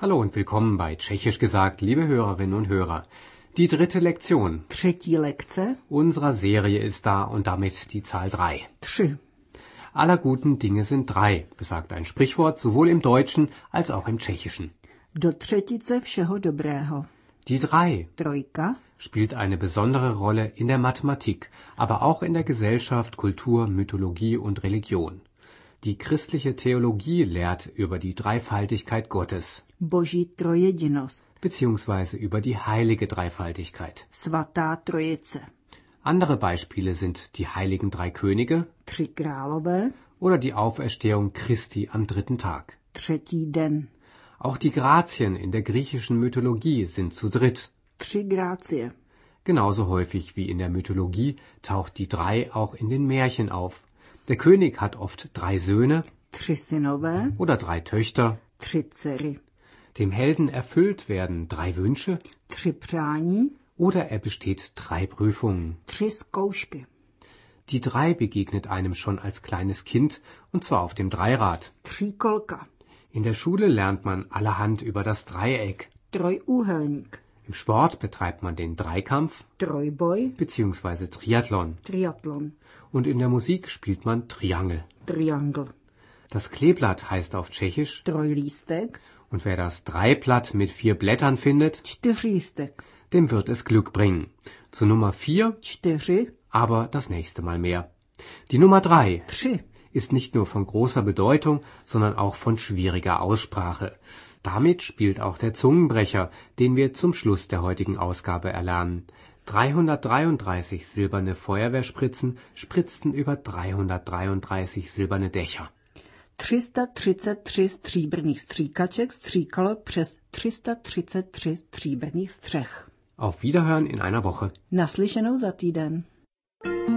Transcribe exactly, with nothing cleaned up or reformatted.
Hallo und willkommen bei Tschechisch gesagt, liebe Hörerinnen und Hörer. Die dritte Lektion Třetí lekce unserer Serie ist da und damit die Zahl drei. tři. Aller guten Dinge sind drei, besagt ein Sprichwort sowohl im Deutschen als auch im Tschechischen. Do třetice všeho dobrého. Die drei Trojka spielt eine besondere Rolle in der Mathematik, aber auch in der Gesellschaft, Kultur, Mythologie und Religion. Die christliche Theologie lehrt über die Dreifaltigkeit Gottes, Boží trojedinost, beziehungsweise über die heilige Dreifaltigkeit. Svatá trojice. Andere Beispiele sind die heiligen drei Könige Tři králové, oder die Auferstehung Christi am dritten Tag. třetí den. Auch die Grazien in der griechischen Mythologie sind zu dritt. Tři grácie. Genauso häufig wie in der Mythologie taucht die drei auch in den Märchen auf. Der König hat oft drei Söhne Tři synové, oder drei Töchter. tři dcery. Dem Helden erfüllt werden drei Wünsche Tři přání, oder er besteht drei Prüfungen. tři zkoušky. Die drei begegnet einem schon als kleines Kind, und zwar auf dem Dreirad. Tříkolka, In der Schule lernt man allerhand über das Dreieck. trojúhelník, Im Sport betreibt man den Dreikampf trojboj, bzw. Triathlon. triatlon, Und in der Musik spielt man Triangel. triangel, Das Kleeblatt heißt auf Tschechisch, trojlístek, und wer das Dreiblatt mit vier Blättern findet, čtyřlístek, dem wird es Glück bringen. Zur Nummer vier, čtyři, aber das nächste Mal mehr. Die Nummer drei tři. ist nicht nur von großer Bedeutung, sondern auch von schwieriger Aussprache. Damit spielt auch der Zungenbrecher, den wir zum Schluss der heutigen Ausgabe erlernen. dreihundertdreiunddreißig silberne Feuerwehrspritzen spritzten über dreihundertdreiunddreißig silberne Dächer. tři sta třicet tři stříbrných stříkaček stříkalo přes tři sta třicet tři stříbrných střech. Auf Wiederhören in einer Woche. Naslyšenou za týden.